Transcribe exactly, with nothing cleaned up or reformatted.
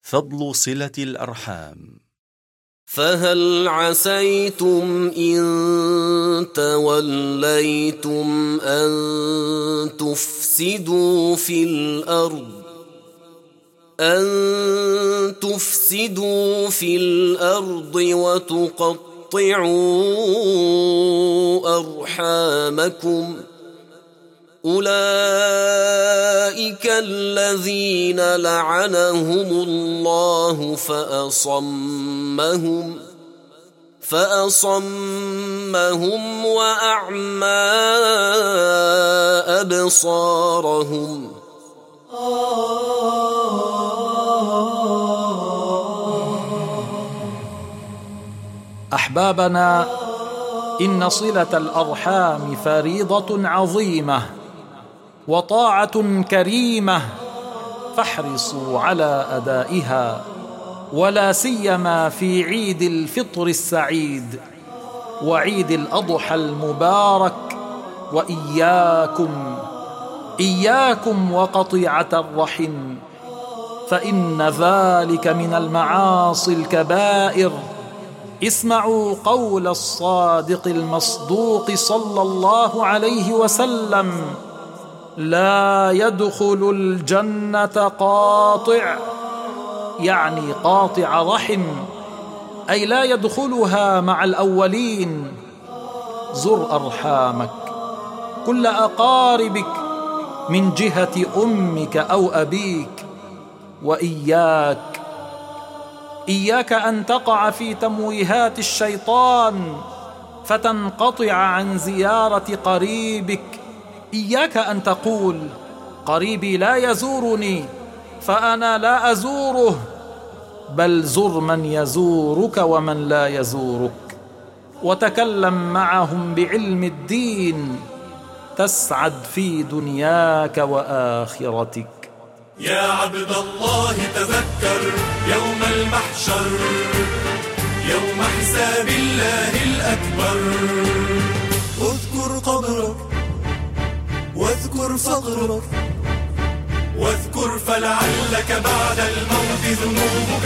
فضل صلة الأرحام. فهل عسيتم إن توليتم أن تفسدوا في الأرض أن تفسدوا في الأرض وتقطعوا أرحامكم أولئك الذين لعنهم الله فأصمهم فأصمهم وأعمى أبصارهم. أحبابنا، إن صلة الأرحام فريضة عظيمة وطاعة كريمة، فاحرصوا على أدائها، ولا سيما في عيد الفطر السعيد وعيد الأضحى المبارك. وإياكم إياكم وقطيعة الرحم، فإن ذلك من المعاصي الكبائر. اسمعوا قول الصادق المصدوق صلى الله عليه وسلم: لا يدخل الجنة قاطع، يعني قاطع رحم، أي لا يدخلها مع الأولين. زر أرحامك، كل أقاربك من جهة أمك أو أبيك. وإياك إياك أن تقع في تمويهات الشيطان فتنقطع عن زيارة قريبك. إياك أن تقول: قريبي لا يزورني فأنا لا أزوره، بل زر من يزورك ومن لا يزورك، وتكلم معهم بعلم الدين تسعد في دنياك وآخرتك. يا عبد الله تذكر يوم المحشر، يوم حساب الله الأكبر. اذكر قبرك واذكر فقرك، واذكر فلعلك بعد الموت ذنوب